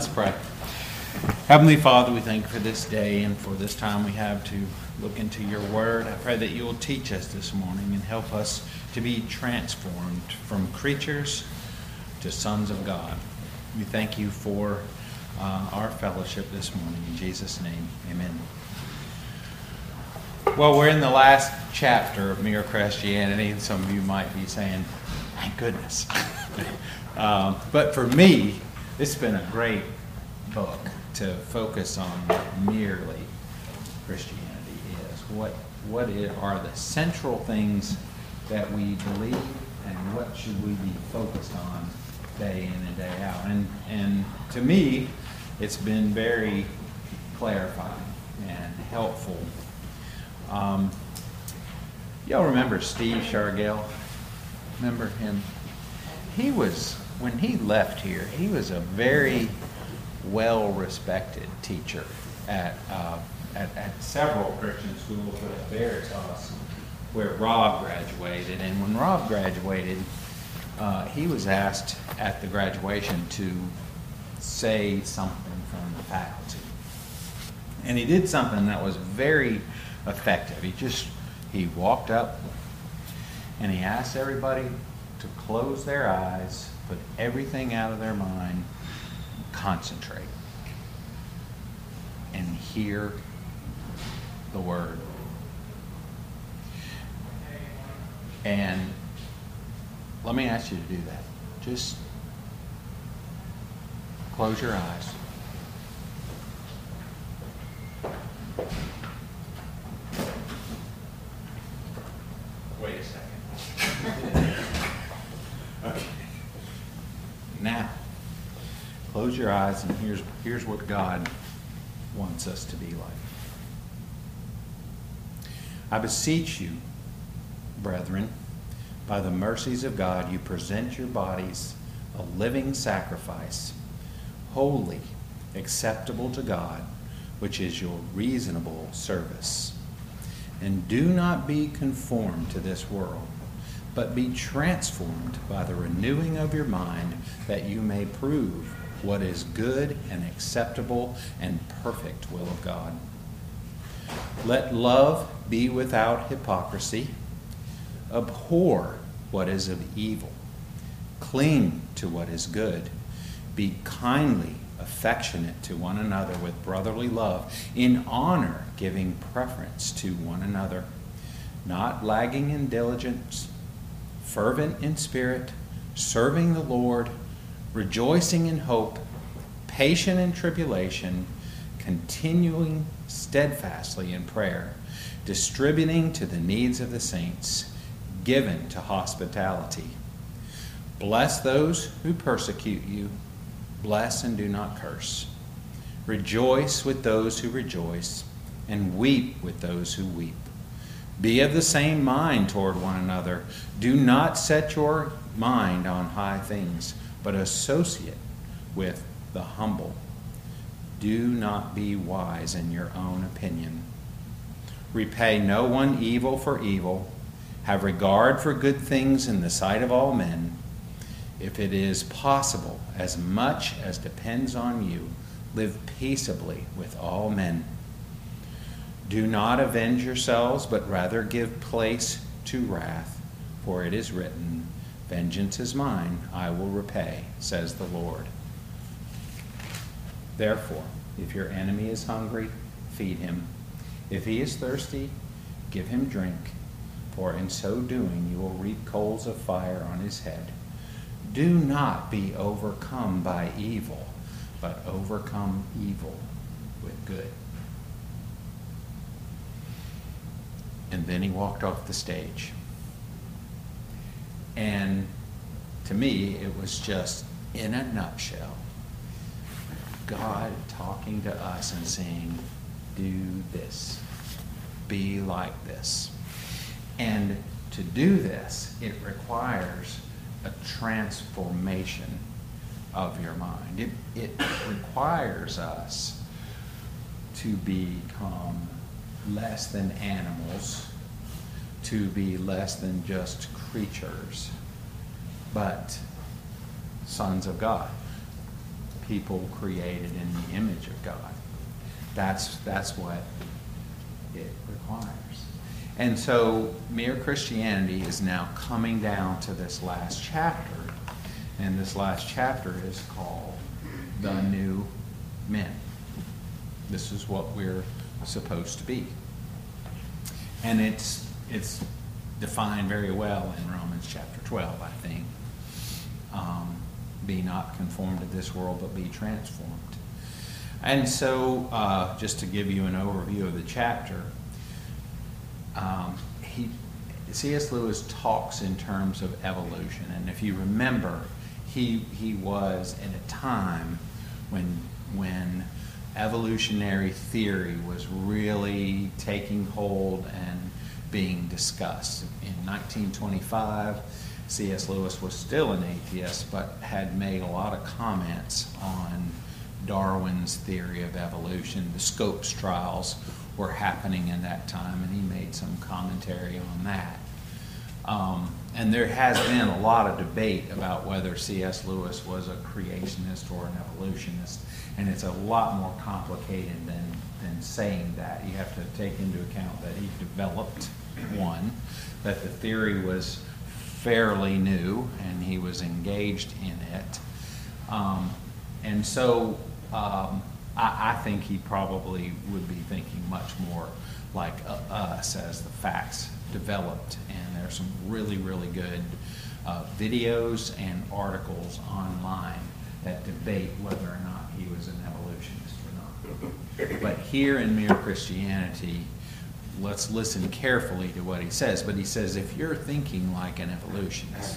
Let's pray. Heavenly Father, we thank you for this day and for this time we have to look into your word. I pray that you will teach us this morning and help us to be transformed from creatures to sons of God. We thank you for our fellowship this morning. In Jesus' name, amen. Well, we're in the last chapter of Mere Christianity, and some of you might be saying, thank goodness. But for me, it's been a great book to focus on what merely Christianity is. What are the central things that we believe, and what should we be focused on day in and day out? And to me, it's been very clarifying and helpful. Y'all remember Steve Shargell? Remember him? When he left here, he was a very well-respected teacher at several Christian schools, but at Veritas, where Rob graduated. And when Rob graduated, he was asked at the graduation to say something from the faculty. And he did something that was very effective. He walked up and he asked everybody to close their eyes, put everything out of their mind, concentrate, and hear the word. And let me ask you to do that. Just close your eyes. Wait a second. Okay. Now, close your eyes, and here's what God wants us to be like. I beseech you, brethren, by the mercies of God, you present your bodies a living sacrifice, holy, acceptable to God, which is your reasonable service. And do not be conformed to this world, but be transformed by the renewing of your mind, that you may prove what is good and acceptable and perfect will of God. Let love be without hypocrisy. Abhor what is of evil. Cling to what is good. Be kindly affectionate to one another with brotherly love, in honor giving preference to one another, not lagging in diligence, fervent in spirit, serving the Lord, rejoicing in hope, patient in tribulation, continuing steadfastly in prayer, distributing to the needs of the saints, given to hospitality. Bless those who persecute you. Bless and do not curse. Rejoice with those who rejoice, and weep with those who weep. Be of the same mind toward one another. Do not set your mind on high things, but associate with the humble. Do not be wise in your own opinion. Repay no one evil for evil. Have regard for good things in the sight of all men. If it is possible, as much as depends on you, live peaceably with all men. Do not avenge yourselves, but rather give place to wrath, for it is written, vengeance is mine, I will repay, says the Lord. Therefore, if your enemy is hungry, feed him. If he is thirsty, give him drink, for in so doing you will reap coals of fire on his head. Do not be overcome by evil, but overcome evil with good. And then he walked off the stage. And to me, it was just, in a nutshell, God talking to us and saying, do this. Be like this. And to do this, it requires a transformation of your mind. It requires us to become less than animals, to be less than just creatures, but sons of God. people created in the image of God. That's what it requires. And so Mere Christianity is now coming down to this last chapter, and this last chapter is called The New Men. This is what we're supposed to be. And it's defined very well in Romans chapter 12, I think. Be not conformed to this world, but be transformed. And so, just to give you an overview of the chapter, C.S. Lewis talks in terms of evolution. And if you remember, he was in a time when evolutionary theory was really taking hold and being discussed. In 1925, C.S. Lewis was still an atheist, but had made a lot of comments on Darwin's theory of evolution. The Scopes trials were happening in that time, and he made some commentary on that. And there has been a lot of debate about whether C.S. Lewis was a creationist or an evolutionist, and it's a lot more complicated than saying that. You have to take into account that he developed one, that the theory was fairly new, and he was engaged in it. And so I think he probably would be thinking much more like us as the facts developed. And there's some really, really good videos and articles online that debate whether or not he was an evolutionist or not. But here in Mere Christianity, let's listen carefully to what he says. But he says, if you're thinking like an evolutionist,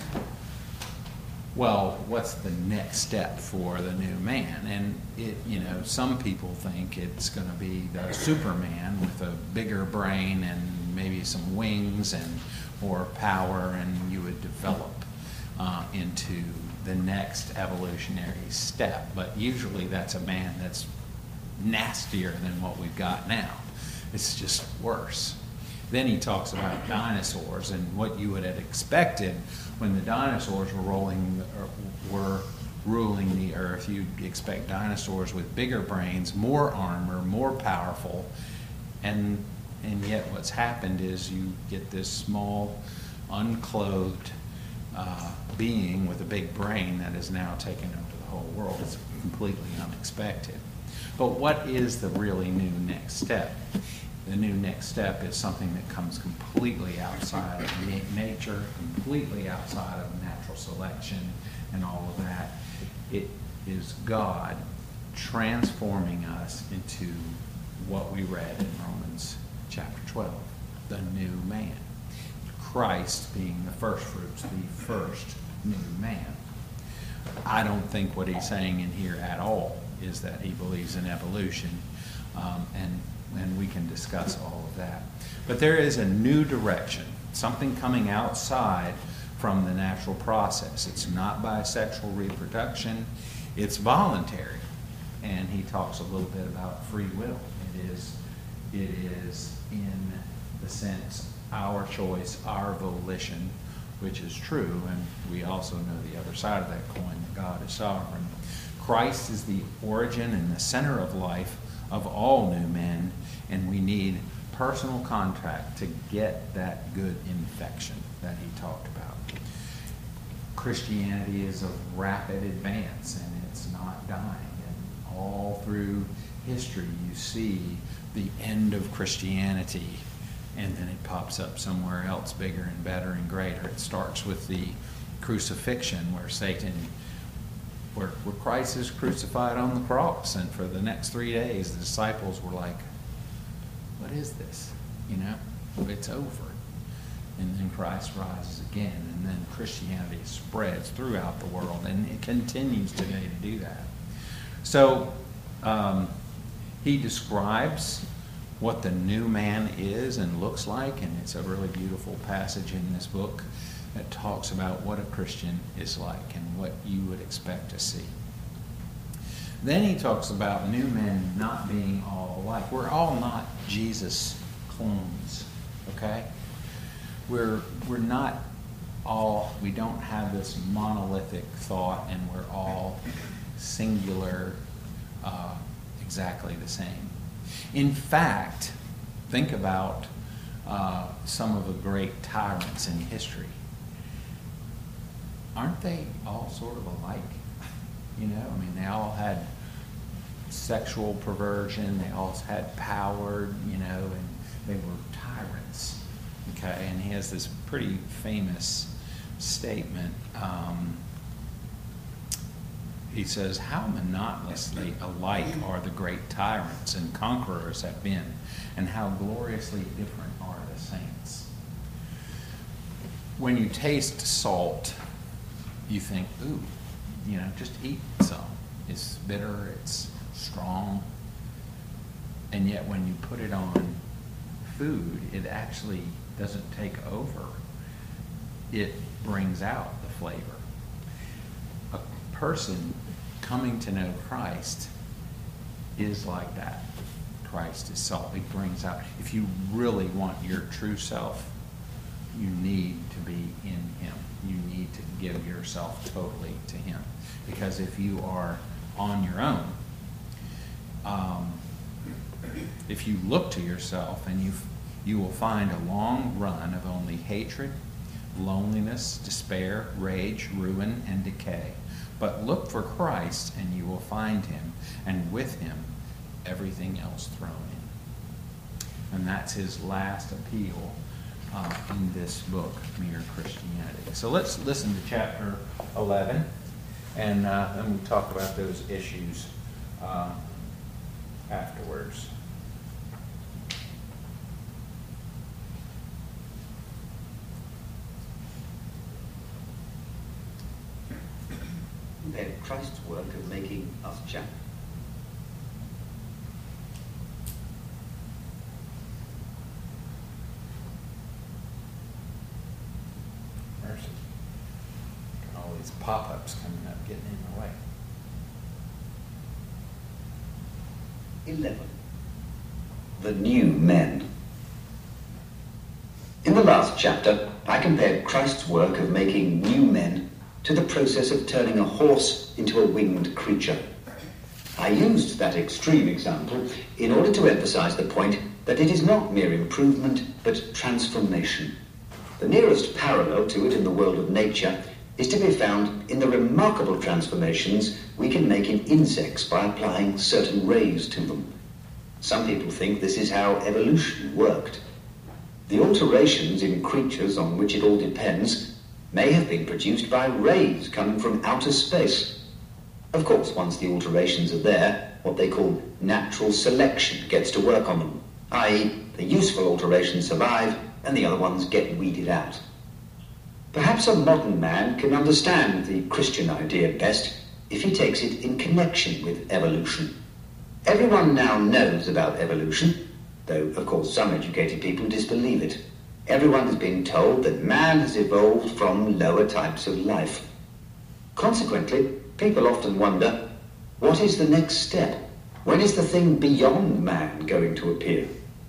well, what's the next step for the new man? And some people think it's going to be the Superman with a bigger brain and maybe some wings and more power, and you would develop into the next evolutionary step. But usually that's a man that's nastier than what we've got now. It's just worse. Then he talks about dinosaurs and what you would have expected when the dinosaurs were ruling the earth. You'd expect dinosaurs with bigger brains, more armor, more powerful, and yet what's happened is you get this small, unclothed being with a big brain that is now taken over the whole world. It's completely unexpected. But what is the really new next step? The new next step is something that comes completely outside of nature, completely outside of natural selection and all of that. It is God transforming us into what we read in Romans chapter 12, the new man. Christ being the first fruits, the first new man. I don't think what he's saying in here at all is that he believes in evolution, and we can discuss all of that. But there is a new direction, something coming outside from the natural process. It's not by sexual reproduction, it's voluntary. And he talks a little bit about free will. It is in the sense our choice, our volition, which is true, and we also know the other side of that coin, that God is sovereign. Christ is the origin and the center of life of all new men, and we need personal contact to get that good infection that he talked about. Christianity is of rapid advance, and it's not dying. And all through history, you see the end of Christianity, and then it pops up somewhere else bigger and better and greater. It starts with the crucifixion, where Christ is crucified on the cross, and for the next 3 days the disciples were like, what is this? It's over. And then Christ rises again, and then Christianity spreads throughout the world, and it continues today to do that. So he describes what the new man is and looks like, and it's a really beautiful passage in this book that talks about what a Christian is like and what you would expect to see. Then he talks about new men not being all alike. We're all not Jesus clones, okay? We're not all, we don't have this monolithic thought, and we're all singular, exactly the same. In fact, think about some of the great tyrants in history. Aren't they all sort of alike? You know, I mean, they all had sexual perversion, they all had power, you know, and they were tyrants. Okay, and he has this pretty famous statement. He says, "How monotonously alike are the great tyrants and conquerors have been, and how gloriously different are the saints." When you taste salt, you think, ooh, you know, just eat some. It's bitter, it's strong. And yet when you put it on food, it actually doesn't take over. It brings out the flavor. A person coming to know Christ is like that. Christ is salt. It brings out, if you really want your true self, you need to be in him. You need to give yourself totally to him. Because if you are on your own, if you look to yourself, and you will find a long run of only hatred, loneliness, despair, rage, ruin, and decay. But look for Christ, and you will find him, and with him, everything else thrown in. And that's his last appeal in this book, Mere Christianity. So let's listen to chapter 11, and then we'll talk about those issues afterwards. Compared Christ's work of making us just. Mercy. All these pop-ups coming up, getting in the way. 11. The new men. In the last chapter, I compared Christ's work of making new men to the process of turning a horse into a winged creature. I used that extreme example in order to emphasize the point that it is not mere improvement, but transformation. The nearest parallel to it in the world of nature is to be found in the remarkable transformations we can make in insects by applying certain rays to them. Some people think this is how evolution worked. The alterations in creatures on which it all depends may have been produced by rays coming from outer space. Of course, once the alterations are there, what they call natural selection gets to work on them, i.e., the useful alterations survive and the other ones get weeded out. Perhaps a modern man can understand the Christian idea best if he takes it in connection with evolution. Everyone now knows about evolution, though, of course, some educated people disbelieve it. Everyone has been told that man has evolved from lower types of life. Consequently, people often wonder, what is the next step? When is the thing beyond man going to appear?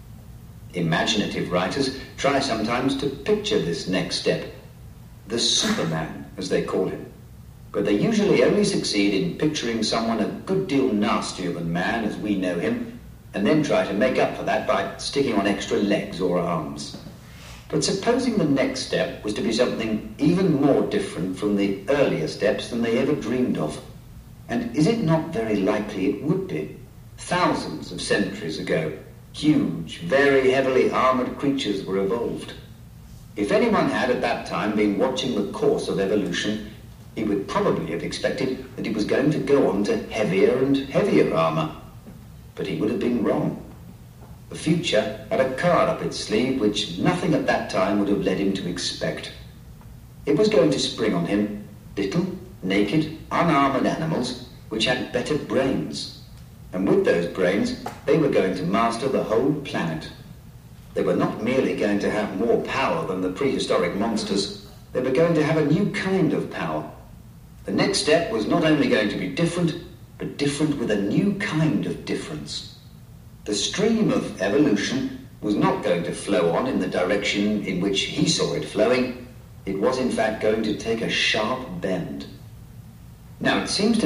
Imaginative writers try sometimes to picture this next step, the Superman, as they call him. But they usually only succeed in picturing someone a good deal nastier than man as we know him, and then try to make up for that by sticking on extra legs or arms. But supposing the next step was to be something even more different from the earlier steps than they ever dreamed of. And is it not very likely it would be? Thousands of centuries ago, huge, very heavily armoured creatures were evolved. If anyone had at that time been watching the course of evolution, he would probably have expected that it was going to go on to heavier and heavier armour. But he would have been wrong. The future had a card up its sleeve which nothing at that time would have led him to expect. It was going to spring on him little, naked, unarmoured animals which had better brains. And with those brains, they were going to master the whole planet. They were not merely going to have more power than the prehistoric monsters, they were going to have a new kind of power. The next step was not only going to be different, but different with a new kind of difference. The stream of evolution was not going to flow on in the direction in which he saw it flowing. It was in fact going to take a sharp bend. Now it seems to me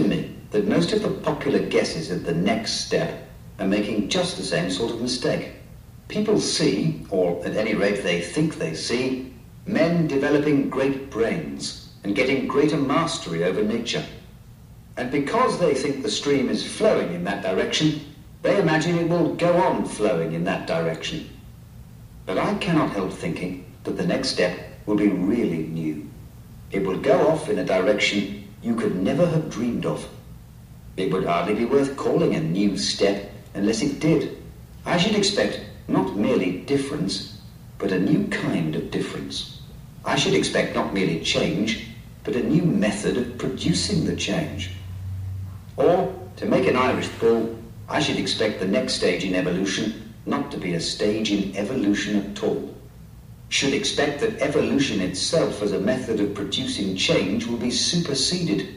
that most of the popular guesses at the next step are making just the same sort of mistake. People see, or at any rate they think they see, men developing great brains and getting greater mastery over nature. And because they think the stream is flowing in that direction, they imagine it will go on flowing in that direction. But I cannot help thinking that the next step will be really new. It will go off in a direction you could never have dreamed of. It would hardly be worth calling a new step unless it did. I should expect not merely difference, but a new kind of difference. I should expect not merely change, but a new method of producing the change. Or, to make an Irish bull, I should expect the next stage in evolution not to be a stage in evolution at all. Should expect that evolution itself as a method of producing change will be superseded.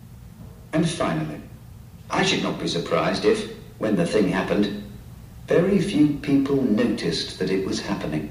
And finally, I should not be surprised if, when the thing happened, very few people noticed that it was happening.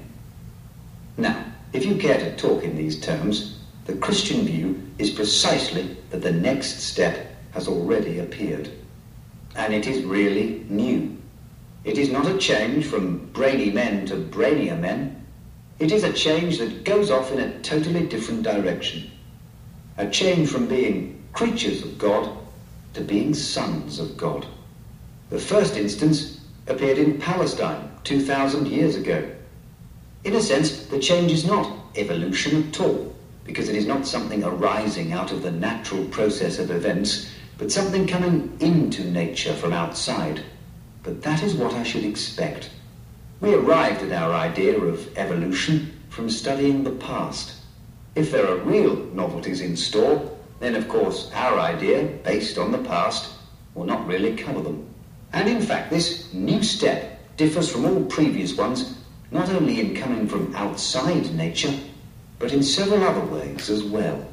Now, if you care to talk in these terms, the Christian view is precisely that the next step has already appeared. And it is really new. It is not a change from brainy men to brainier men. It is a change that goes off in a totally different direction. A change from being creatures of God to being sons of God. The first instance appeared in Palestine 2,000 years ago. In a sense, the change is not evolution at all, because it is not something arising out of the natural process of events, but something coming into nature from outside. But that is what I should expect. We arrived at our idea of evolution from studying the past. If there are real novelties in store, then of course our idea, based on the past, will not really cover them. And in fact, this new step differs from all previous ones, not only in coming from outside nature, but in several other ways as well.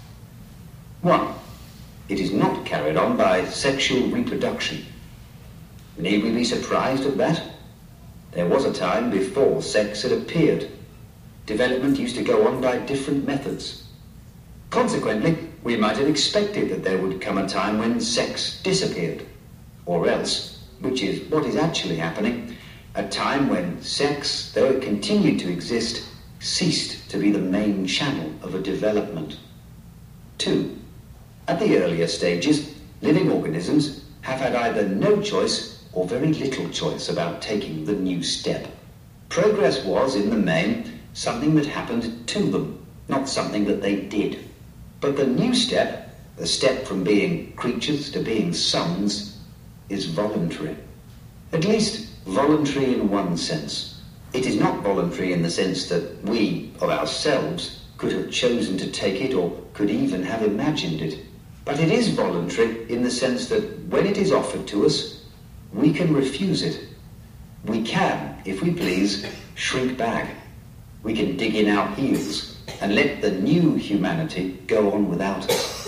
1. It is not carried on by sexual reproduction. Need we be surprised at that? There was a time before sex had appeared. Development used to go on by different methods. Consequently, we might have expected that there would come a time when sex disappeared. Or else, which is what is actually happening, a time when sex, though it continued to exist, ceased to be the main channel of a development. 2. At the earlier stages, living organisms have had either no choice or very little choice about taking the new step. Progress was, in the main, something that happened to them, not something that they did. But the new step, the step from being creatures to being sons, is voluntary. At least voluntary in one sense. It is not voluntary in the sense that we, of ourselves, could have chosen to take it or could even have imagined it. But it is voluntary in the sense that when it is offered to us, we can refuse it. We can, if we please, shrink back. We can dig in our heels and let the new humanity go on without us.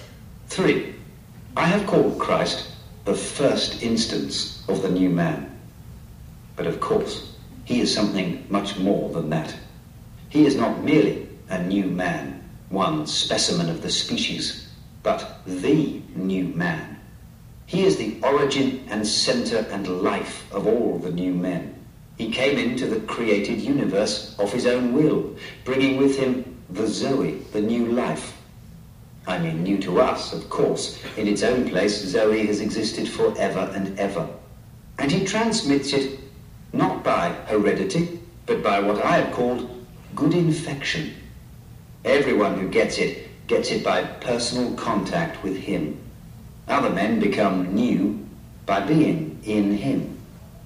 3. I have called Christ the first instance of the new man. But of course, he is something much more than that. He is not merely a new man, one specimen of the species, but the new man. He is the origin and center and life of all the new men. He came into the created universe of his own will, bringing with him the Zoe, the new life. I mean, new to us, of course. In its own place, Zoe has existed forever and ever. And he transmits it not by heredity, but by what I have called good infection. Everyone who gets it by personal contact with him. Other men become new by being in him.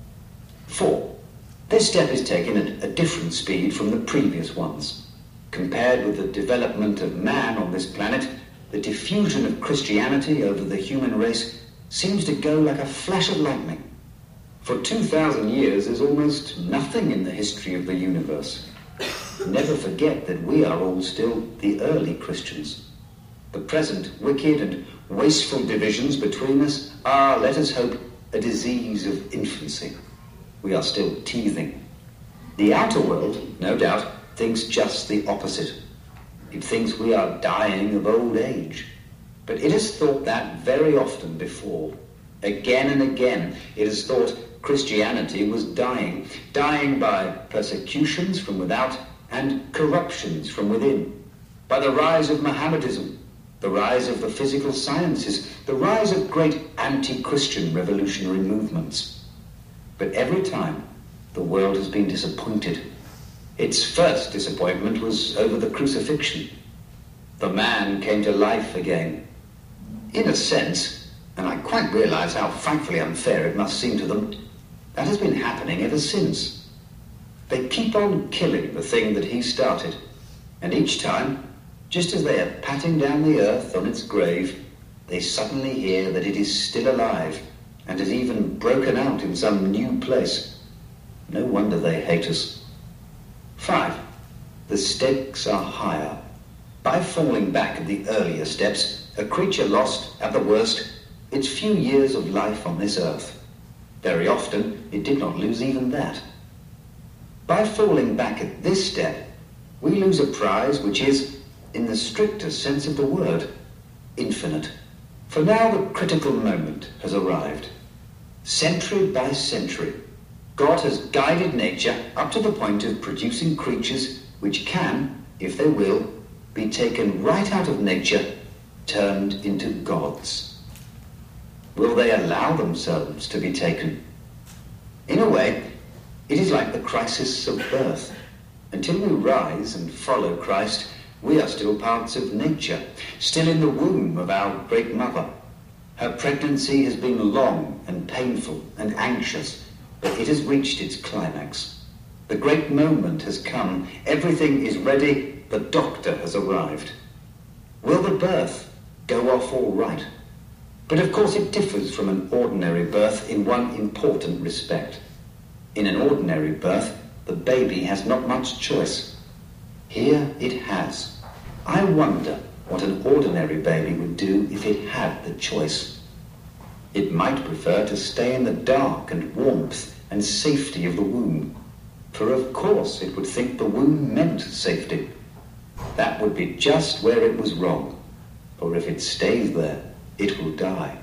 4. This step is taken at a different speed from the previous ones. Compared with the development of man on this planet, the diffusion of Christianity over the human race seems to go like a flash of lightning. For 2,000 years, there's almost nothing in the history of the universe. Never forget that we are all still the early Christians. The present wicked and wasteful divisions between us are, let us hope, a disease of infancy. We are still teething. The outer world, no doubt, thinks just the opposite. It thinks we are dying of old age. But it has thought that very often before. Again and again, it has thought Christianity was dying by persecutions from without and corruptions from within, by the rise of Mohammedanism, the rise of the physical sciences, the rise of great anti-Christian revolutionary movements. But every time, the world has been disappointed. Its first disappointment was over the crucifixion. The man came to life again. In a sense, and I quite realize how frightfully unfair it must seem to them, that has been happening ever since. They keep on killing the thing that he started, and each time, just as they are patting down the earth on its grave, they suddenly hear that it is still alive and has even broken out in some new place. No wonder they hate us. 5. The stakes are higher. By falling back at the earlier steps, a creature lost, at the worst, its few years of life on this earth. Very often, it did not lose even that. By falling back at this step, we lose a prize which is, in the strictest sense of the word, infinite. For now the critical moment has arrived. Century by century, God has guided nature up to the point of producing creatures which can, if they will, be taken right out of nature, turned into gods. Will they allow themselves to be taken? In a way, it is like the crisis of birth. Until we rise and follow Christ, we are still parts of nature, still in the womb of our great mother. Her pregnancy has been long and painful and anxious, but it has reached its climax. The great moment has come. Everything is ready. The doctor has arrived. Will the birth go off all right? But of course it differs from an ordinary birth in one important respect. In an ordinary birth, the baby has not much choice. Here it has. I wonder what an ordinary baby would do if it had the choice. It might prefer to stay in the dark and warmth and safety of the womb, for of course it would think the womb meant safety. That would be just where it was wrong, for if it stays there, it will die.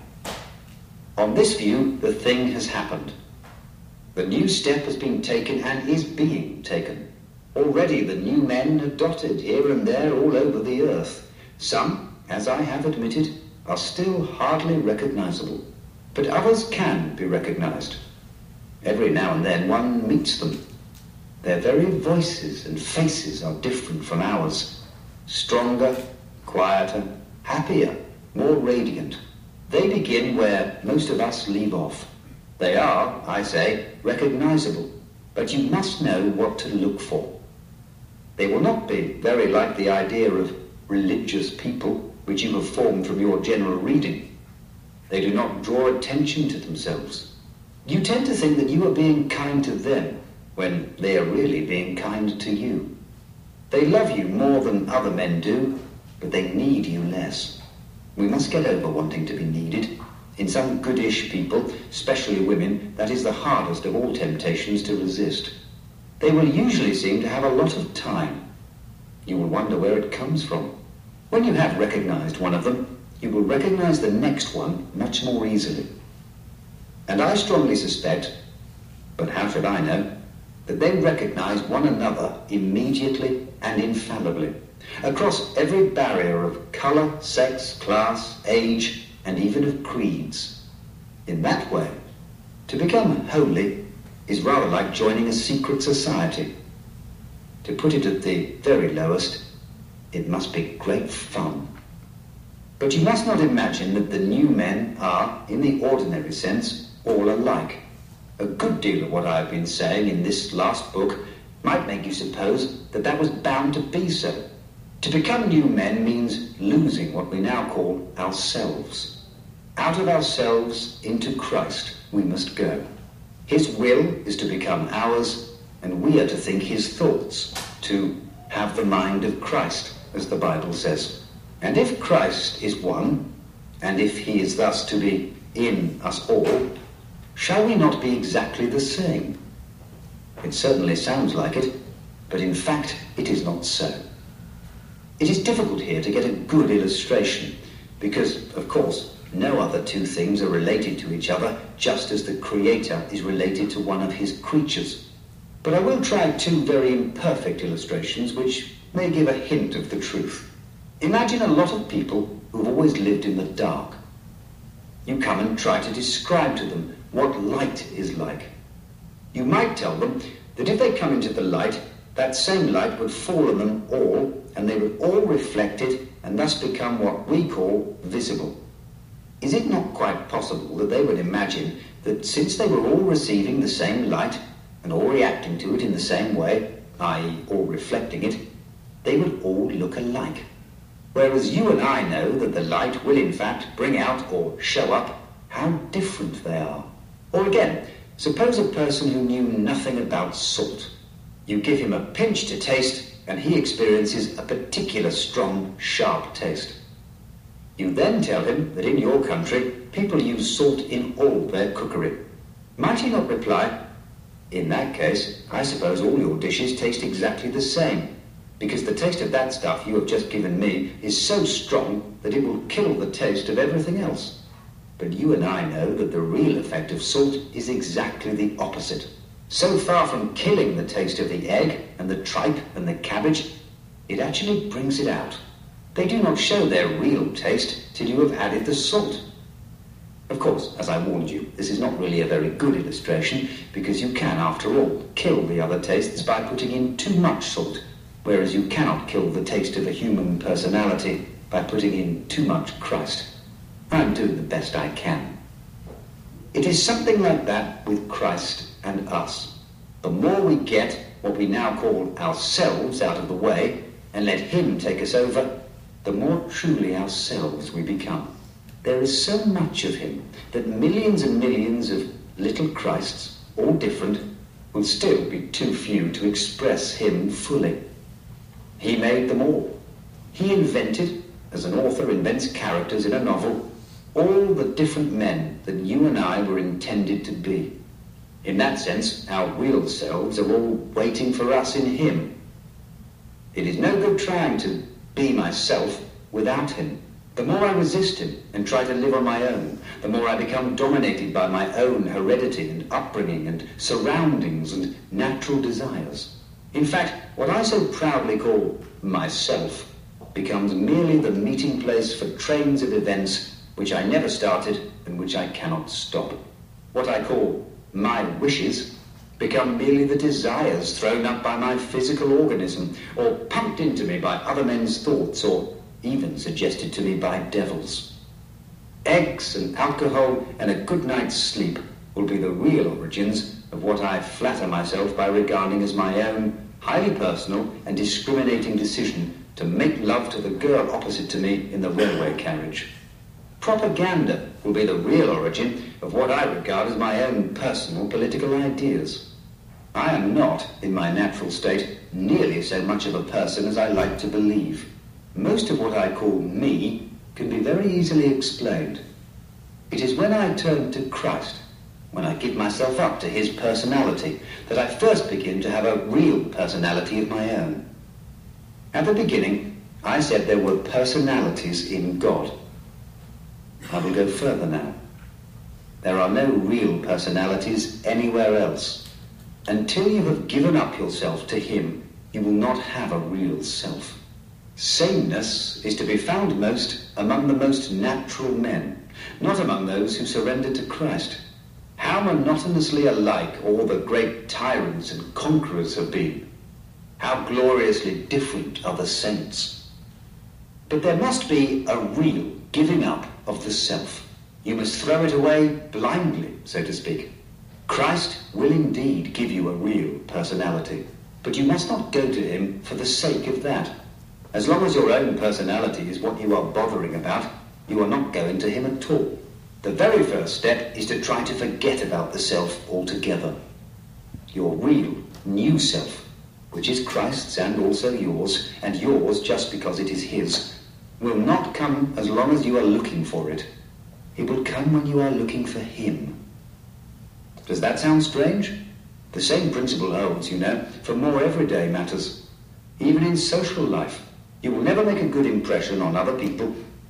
On this view, the thing has happened. The new step has been taken and is being taken. Already the new men are dotted here and there all over the earth. Some, as I have admitted, are still hardly recognizable, but others can be recognized. Every now and then one meets them. Their very voices and faces are different from ours. Stronger, quieter, happier, more radiant. They begin where most of us leave off. They are, I say, recognizable, but you must know what to look for. They will not be very like the idea of religious people which you have formed from your general reading. They do not draw attention to themselves. You tend to think that you are being kind to them when they are really being kind to you. They love you more than other men do, but they need you less. We must get over wanting to be needed. In some goodish people, especially women, that is the hardest of all temptations to resist. They will usually seem to have a lot of time. You will wonder where it comes from. When you have recognized one of them, you will recognize the next one much more easily. And I strongly suspect, but how should I know, that they recognize one another immediately and infallibly, across every barrier of color, sex, class, age, and even of creeds. In that way, to become holy is rather like joining a secret society. To put it at the very lowest, it must be great fun. But you must not imagine that the new men are, in the ordinary sense, all alike. A good deal of what I have been saying in this last book might make you suppose that that was bound to be so. To become new men means losing what we now call ourselves. Out of ourselves into Christ we must go. His will is to become ours, and we are to think his thoughts, to have the mind of Christ, as the Bible says. And if Christ is one, and if he is thus to be in us all, shall we not be exactly the same? It certainly sounds like it, but in fact it is not so. It is difficult here to get a good illustration, because, of course, no other two things are related to each other, just as the Creator is related to one of his creatures. But I will try two very imperfect illustrations which may give a hint of the truth. Imagine a lot of people who've always lived in the dark. You come and try to describe to them what light is like. You might tell them that if they come into the light, that same light would fall on them all, and they would all reflect it and thus become what we call visible. Is it not quite possible that they would imagine that since they were all receiving the same light and all reacting to it in the same way, i.e. all reflecting it, they would all look alike? Whereas you and I know that the light will in fact bring out or show up how different they are. Or again, suppose a person who knew nothing about salt. You give him a pinch to taste and he experiences a particular strong, sharp taste. You then tell him that in your country people use salt in all their cookery. Might he not reply, "In that case, I suppose all your dishes taste exactly the same, because the taste of that stuff you have just given me is so strong that it will kill the taste of everything else." But you and I know that the real effect of salt is exactly the opposite. So far from killing the taste of the egg and the tripe and the cabbage, it actually brings it out. They do not show their real taste till you have added the salt. Of course, as I warned you, this is not really a very good illustration, because you can, after all, kill the other tastes by putting in too much salt, whereas you cannot kill the taste of a human personality by putting in too much Christ. I'm doing the best I can. It is something like that with Christ and us. The more we get what we now call ourselves out of the way and let him take us over, the more truly ourselves we become. There is so much of him that millions and millions of little Christs, all different, will still be too few to express him fully. He made them all. He invented, as an author invents characters in a novel, all the different men that you and I were intended to be. In that sense, our real selves are all waiting for us in him. It is no good trying to be myself without him. The more I resist him and try to live on my own, the more I become dominated by my own heredity and upbringing and surroundings and natural desires. In fact, what I so proudly call myself becomes merely the meeting place for trains of events which I never started and which I cannot stop. What I call my wishes become merely the desires thrown up by my physical organism, or pumped into me by other men's thoughts, or even suggested to me by devils. Eggs and alcohol and a good night's sleep will be the real origins of what I flatter myself by regarding as my own highly personal and discriminating decision to make love to the girl opposite to me in the railway carriage. Propaganda will be the real origin of what I regard as my own personal political ideas. I am not, in my natural state, nearly so much of a person as I like to believe. Most of what I call me can be very easily explained. It is when I turn to Christ, when I give myself up to his personality, that I first begin to have a real personality of my own. At the beginning, I said there were personalities in God. I will go further now. There are no real personalities anywhere else. Until you have given up yourself to him, you will not have a real self. Sameness is to be found most among the most natural men, not among those who surrender to Christ. How monotonously alike all the great tyrants and conquerors have been. How gloriously different are the saints. But there must be a real giving up of the self. You must throw it away blindly, so to speak. Christ will indeed give you a real personality, but you must not go to him for the sake of that. As long as your own personality is what you are bothering about, you are not going to him at all. The very first step is to try to forget about the self altogether. Your real, new self, which is Christ's and also yours, and yours just because it is his, will not come as long as you are looking for it. It will come when you are looking for him. Does that sound strange? The same principle holds, you know, for more everyday matters. Even in social life, you will never make a good impression on other people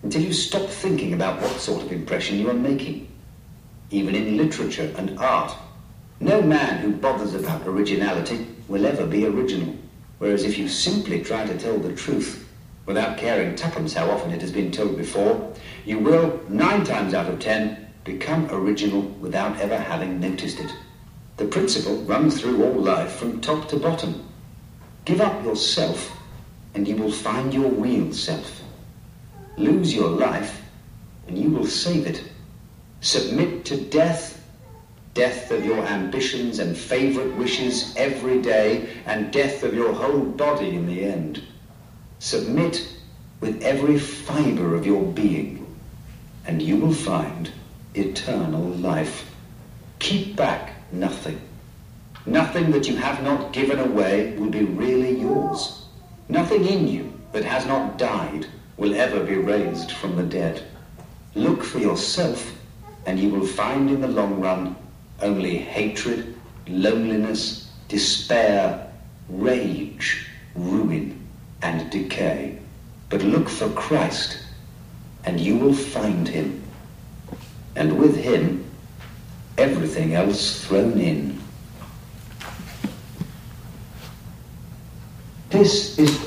until you stop thinking about what sort of impression you are making. Even in literature and art, no man who bothers about originality will ever be original. Whereas if you simply try to tell the truth without caring tuppence how often it has been told before, you will, 9 times out of 10, become original without ever having noticed it. The principle runs through all life from top to bottom. Give up yourself and you will find your real self. Lose your life and you will save it. Submit to death, death of your ambitions and favourite wishes every day, and death of your whole body in the end. Submit with every fibre of your being, and you will find eternal life. Keep back nothing. Nothing that you have not given away will be really yours. Nothing in you that has not died will ever be raised from the dead. Look for yourself, and you will find in the long run only hatred, loneliness, despair, rage, ruin, and decay. But look for Christ, and you will find him. And with him, everything else thrown in. This is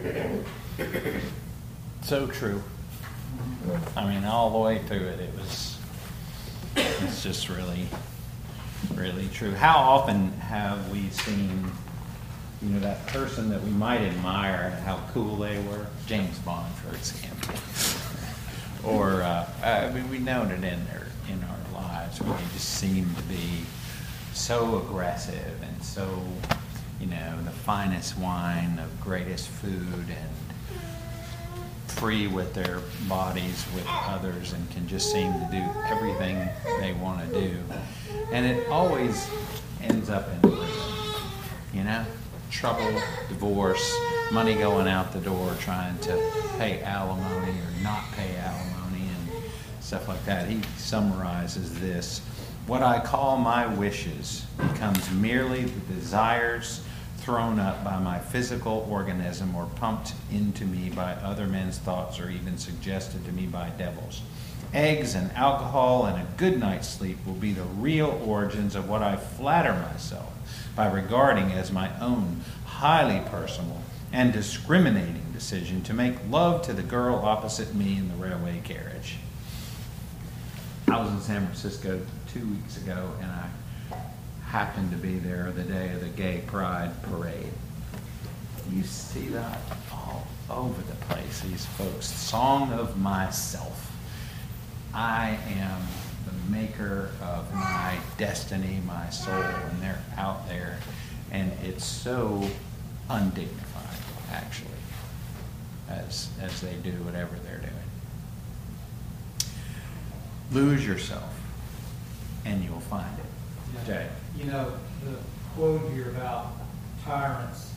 so true. I mean, all the way through it, it's just really, really true. How often have we seen, that person that we might admire, how cool they were? James Bond, for example. Or, we know it in our lives where they just seem to be so aggressive and so, the finest wine, the greatest food, and free with their bodies with others, and can just seem to do everything they want to do. And it always ends up in prison, trouble, divorce, money going out the door, trying to pay alimony or not pay alimony, and stuff like that. He summarizes this: what I call my wishes becomes merely the desires thrown up by my physical organism or pumped into me by other men's thoughts, or even suggested to me by devils. Eggs and alcohol and a good night's sleep will be the real origins of what I flatter myself by regarding as my own highly personal and discriminating decision to make love to the girl opposite me in the railway carriage. I was in San Francisco 2 weeks ago, and I happened to be there the day of the Gay Pride Parade. You see that all over the place, these folks. Song of myself. I am the maker of my destiny, my soul, and they're out there, and it's so undignified, actually, as they do whatever they're doing. Lose yourself, and you'll find it. Jay. The quote here about tyrants,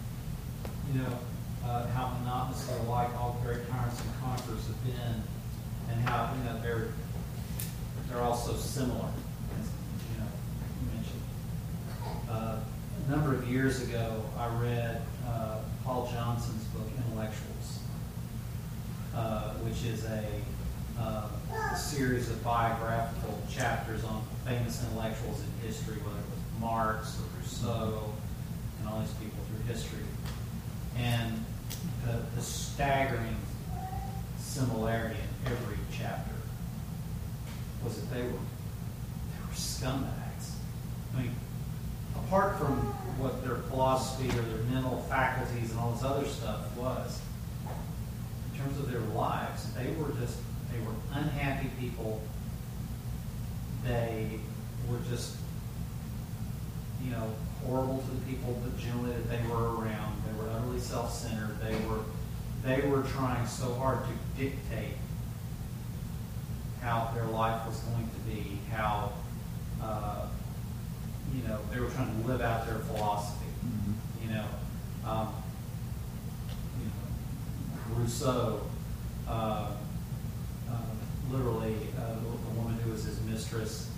how monotonously alike all great tyrants and conquerors have been, and how, they're all so similar, as, you mentioned. A number of years ago, I read Paul Johnson's book, Intellectuals, which is a series of biographical chapters on famous intellectuals in history, whether it was Marx or Rousseau, and all these people through history. And the staggering similarity in every chapter was that they were scumbags. I mean, apart from what their philosophy or their mental faculties and all this other stuff was, in terms of their lives, they were unhappy people. They were just, horrible to the people that generally that they were around. They were utterly self-centered. They were trying so hard to dictate how their life was going to be, how they were trying to live out their philosophy. Rousseau, literally, the woman who was his mistress,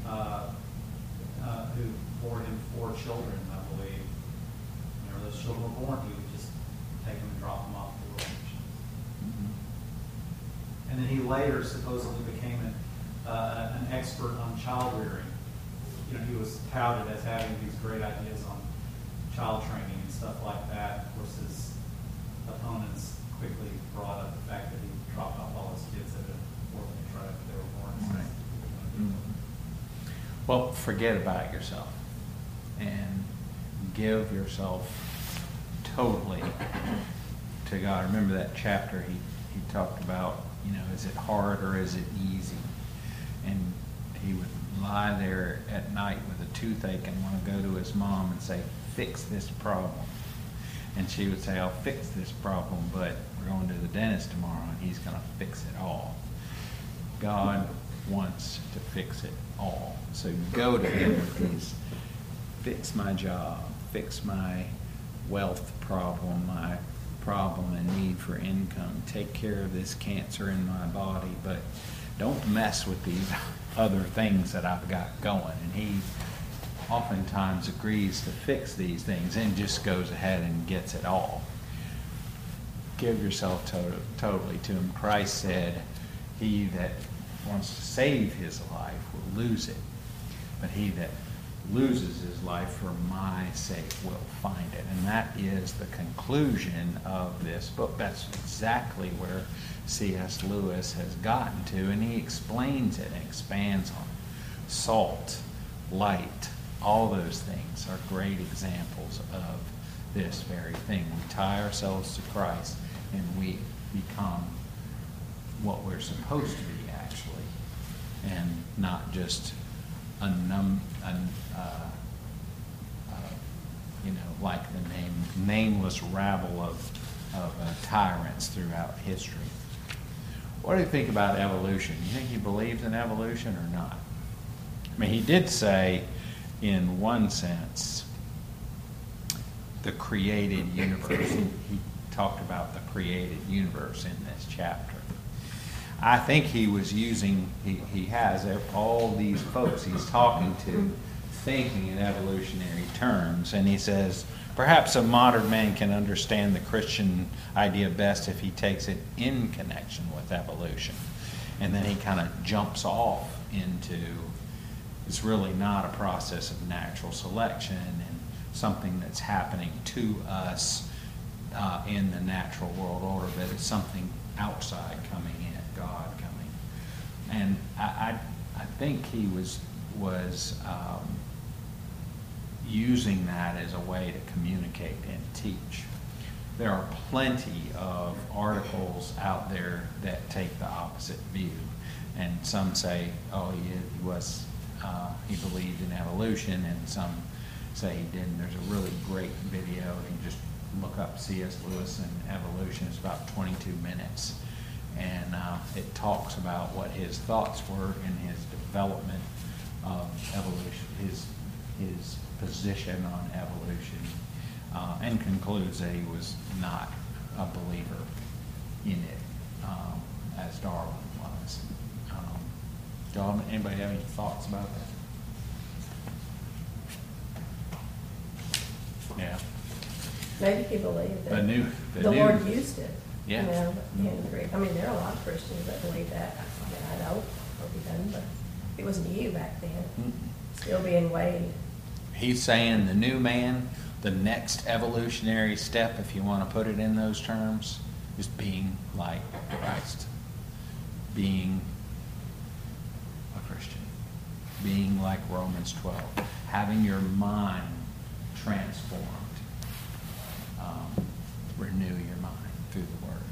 who bore him 4 children, I believe. Whenever those children were born, he would just take them and drop them off to the And then he later supposedly became an expert on child rearing. You know, he was touted as having these great ideas on child training and stuff like that. Of course, his opponents quickly brought up the fact that he dropped off all his kids at an orphanage right after they were born. Right. Well, forget about yourself and give yourself totally to God. Remember that chapter he talked about, you know, is it hard or is it easy? And he would lie there at night with a toothache and want to go to his mom and say, fix this problem. And she would say, I'll fix this problem, but we're going to the dentist tomorrow and he's going to fix it all. God wants to fix it all. So go to him with these, fix my job, fix my wealth problem, my problem and need for income, take care of this cancer in my body, but don't mess with these other things that I've got going. And he oftentimes agrees to fix these things and just goes ahead and gets it all. Give yourself totally to him. Christ said, he that wants to save his life will lose it, but he that loses his life for my sake will find it. And that is the conclusion of this book. That's exactly where C.S. Lewis has gotten to, and he explains it and expands on it. Salt, light, all those things are great examples of this very thing. We tie ourselves to Christ and we become what we're supposed to be, actually, and not just like the nameless rabble of tyrants throughout history. What do you think about evolution? You think he believes in evolution or not? I mean, he did say, in one sense, the created universe. He talked about the created universe in this chapter. I think he was using, he has all these folks he's talking to thinking in evolutionary terms, and he says, perhaps a modern man can understand the Christian idea best if he takes it in connection with evolution. And then he kind of jumps off into, it's really not a process of natural selection and something that's happening to us in the natural world order, but it's something outside coming in, God coming. And I think he was using that as a way to communicate and teach. There are plenty of articles out there that take the opposite view, and some say, oh, he believed in evolution, and some say he didn't. There's a really great video. You can just look up C.S. Lewis and evolution. It's about 22 minutes, and it talks about what his thoughts were in his development of evolution, his position on evolution, and concludes that he was not a believer in it, as Darwin was. John, anybody have any thoughts about that? Yeah. Maybe he believed that the Lord used it. Yeah. You know, I mean, there are a lot of Christians that believe that. I mean, I don't, hope he doesn't, but it wasn't you back then. Mm-mm. Still being weighed. He's saying the new man, the next evolutionary step, if you want to put it in those terms, is being like Christ. Being a Christian. Being like Romans 12. Having your mind transformed. Renew your mind through the Word.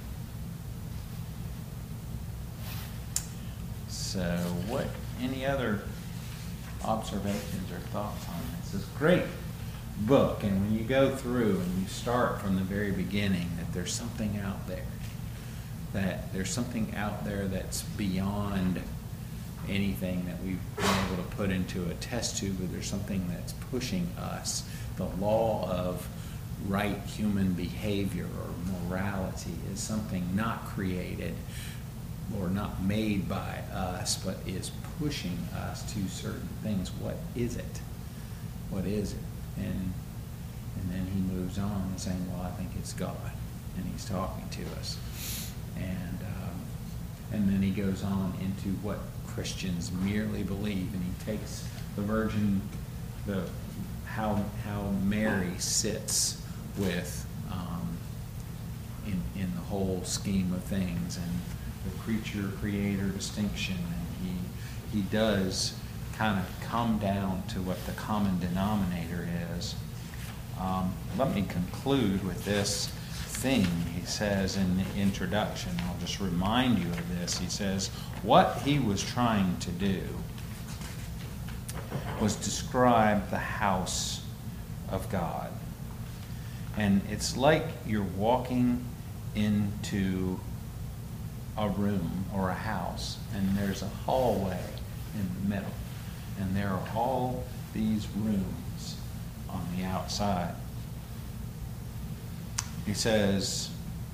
So any other observations or thoughts on this? It's a great book, and when you go through and you start from the very beginning, that there's something out there, that's beyond anything that we've been able to put into a test tube, but there's something that's pushing us. The law of right human behavior or morality is something not created or not made by us, but is pushing us to certain things. What is it? What is it? And then he moves on and saying, well, I think it's God. And he's talking to us. And And then he goes on into what Christians merely believe, and he takes the Virgin, how Mary sits with in the whole scheme of things, and the creature-creator distinction, and he does kind of come down to what the common denominator is. Let me conclude with this thing he says in the introduction. I'll just remind you of this. He says what he was trying to do was describe the house of God. And it's like you're walking into a room or a house, and there's a hallway in the middle, and there are all these rooms on the outside. He says,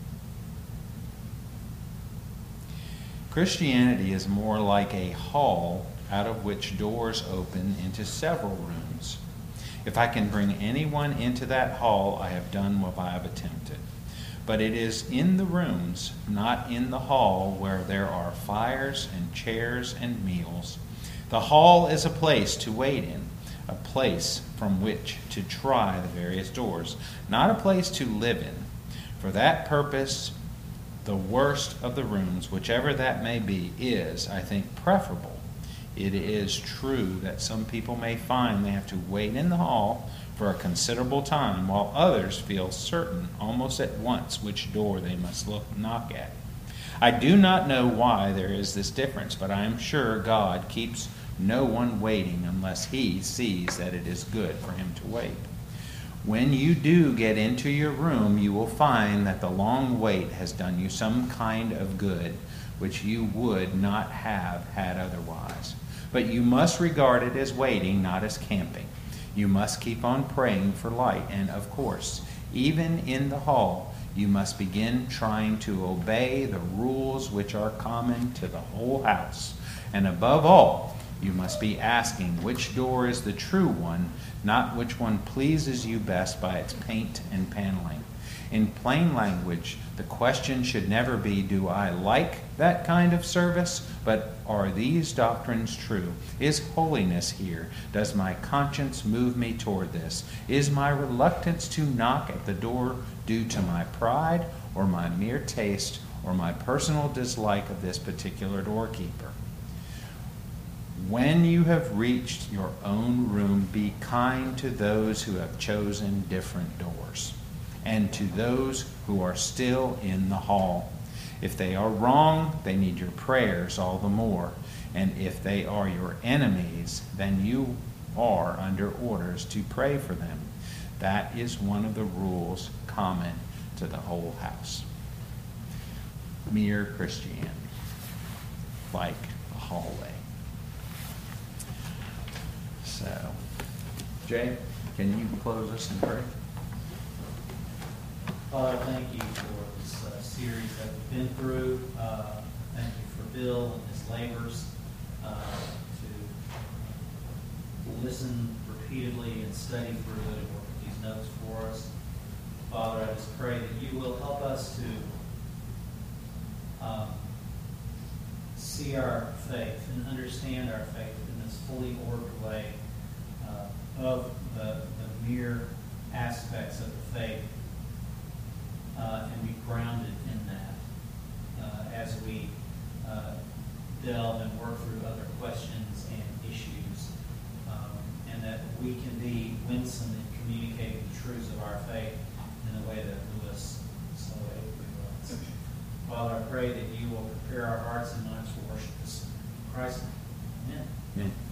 Christianity is more like a hall out of which doors open into several rooms. If I can bring anyone into that hall, I have done what I have attempted. But it is in the rooms, not in the hall, where there are fires and chairs and meals. The hall is a place to wait in, a place from which to try the various doors, not a place to live in. For that purpose, the worst of the rooms, whichever that may be, is, I think, preferable. It is true that some people may find they have to wait in the hall for a considerable time, while others feel certain almost at once which door they must knock at. I do not know why there is this difference, but I am sure God keeps no one waiting unless he sees that it is good for him to wait. When you do get into your room, you will find that the long wait has done you some kind of good, which you would not have had otherwise. But you must regard it as waiting, not as camping. You must keep on praying for light, and of course, even in the hall, you must begin trying to obey the rules which are common to the whole house. And above all, you must be asking which door is the true one, not which one pleases you best by its paint and paneling. In plain language, the question should never be, do I like that kind of service? But are these doctrines true? Is holiness here? Does my conscience move me toward this? Is my reluctance to knock at the door due to my pride, or my mere taste, or my personal dislike of this particular doorkeeper? When you have reached your own room, be kind to those who have chosen different doors, and to those who are still in the hall. If they are wrong, they need your prayers all the more. And if they are your enemies, then you are under orders to pray for them. That is one of the rules common to the whole house. Mere Christianity, like a hallway. So, Jay, can you close us in prayer? Father, thank you for this series that we've been through. Thank you for Bill and his labors to listen repeatedly and study through it and work with these notes for us. Father, I just pray that you will help us to see our faith and understand our faith in this fully ordered way of the mere aspects of the faith, and be grounded in that as we delve and work through other questions and issues, and that we can be winsome in communicating the truths of our faith in a way that Lewis so ably was. Father, I pray that you will prepare our hearts and minds for worship this in Christ. Amen. Amen.